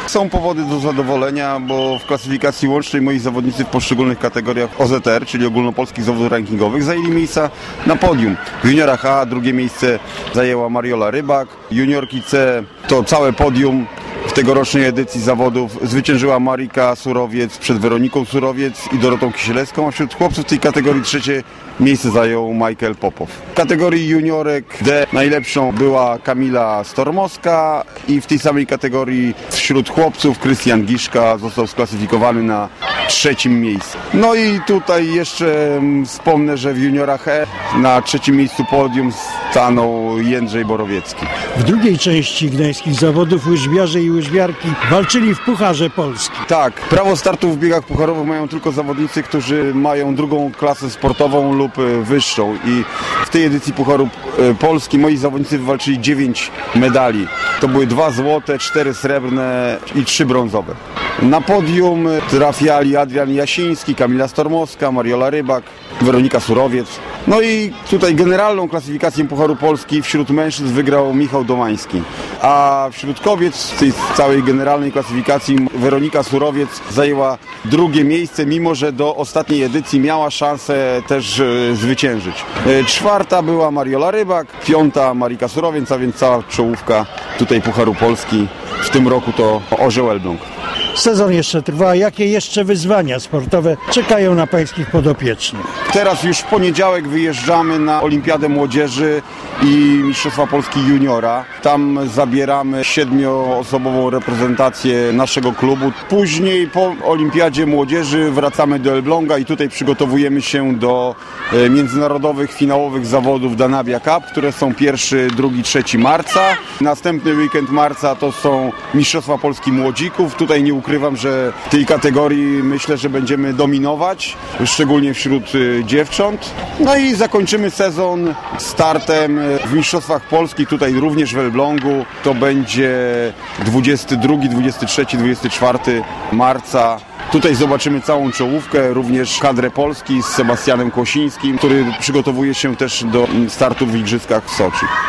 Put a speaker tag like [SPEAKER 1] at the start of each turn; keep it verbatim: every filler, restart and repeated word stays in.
[SPEAKER 1] Są powody do zadowolenia, bo w klasyfikacji łącznej moi zawodnicy w poszczególnych kategoriach O Z R, czyli ogólnopolskich zawodów rankingowych, zajęli miejsca na podium. W juniorach A drugie miejsce zajęła Mariola Rybak, juniorki C to całe podium. W tegorocznej edycji zawodów zwyciężyła Marika Surowiec przed Weroniką Surowiec i Dorotą Kisielewską, a wśród chłopców w tej kategorii trzecie miejsce zajął Michael Popow. W kategorii juniorek D najlepszą była Kamila Stormowska i w tej samej kategorii wśród chłopców Krystian Giszka został sklasyfikowany na trzecim miejscu. No i tutaj jeszcze wspomnę, że w juniorach E na trzecim miejscu podium stanął Jędrzej Borowiecki.
[SPEAKER 2] W drugiej części gdańskich zawodów łyżwiarze i łyżwiarki walczyli w Pucharze Polski.
[SPEAKER 1] Tak, prawo startu w biegach pucharowych mają tylko zawodnicy, którzy mają drugą klasę sportową lub wyższą i w tej edycji Pucharu Polski moi zawodnicy wywalczyli dziewięć medali. To były dwa złote, cztery srebrne i trzy brązowe. Na podium trafiali Adrian Jasiński, Kamila Stormowska, Mariola Rybak, Weronika Surowiec. No i tutaj generalną klasyfikację Pucharu Polski wśród mężczyzn wygrał Michał Domański. A wśród kobiet w tej całej generalnej klasyfikacji Weronika Surowiec zajęła drugie miejsce, mimo że do ostatniej edycji miała szansę też e, zwyciężyć. E, czwarta była Mariola Rybak, piąta Marika Surowiec, a więc cała czołówka tutaj Pucharu Polski. W tym roku to Orzeł Elbląg.
[SPEAKER 2] Sezon jeszcze trwa. Jakie jeszcze wyzwania sportowe czekają na pańskich podopiecznych?
[SPEAKER 1] Teraz już w poniedziałek wyjeżdżamy na Olimpiadę Młodzieży i Mistrzostwa Polski Juniora. Tam zabieramy siedmioosobową reprezentację naszego klubu. Później po Olimpiadzie Młodzieży wracamy do Elbląga i tutaj przygotowujemy się do międzynarodowych finałowych zawodów Danabia Cup, które są pierwszy, drugi, trzeci marca. Następny weekend marca to są Mistrzostwa Polski Młodzików. Tutaj nie ukrywam, że w tej kategorii myślę, że będziemy dominować, szczególnie wśród dziewcząt. No i zakończymy sezon startem w Mistrzostwach Polski, tutaj również w Elblągu. To będzie dwudziestego drugiego, dwudziestego trzeciego, dwudziestego czwartego marca. Tutaj zobaczymy całą czołówkę, również kadrę Polski z Sebastianem Kłosińskim, który przygotowuje się też do startu w Igrzyskach w Soczi.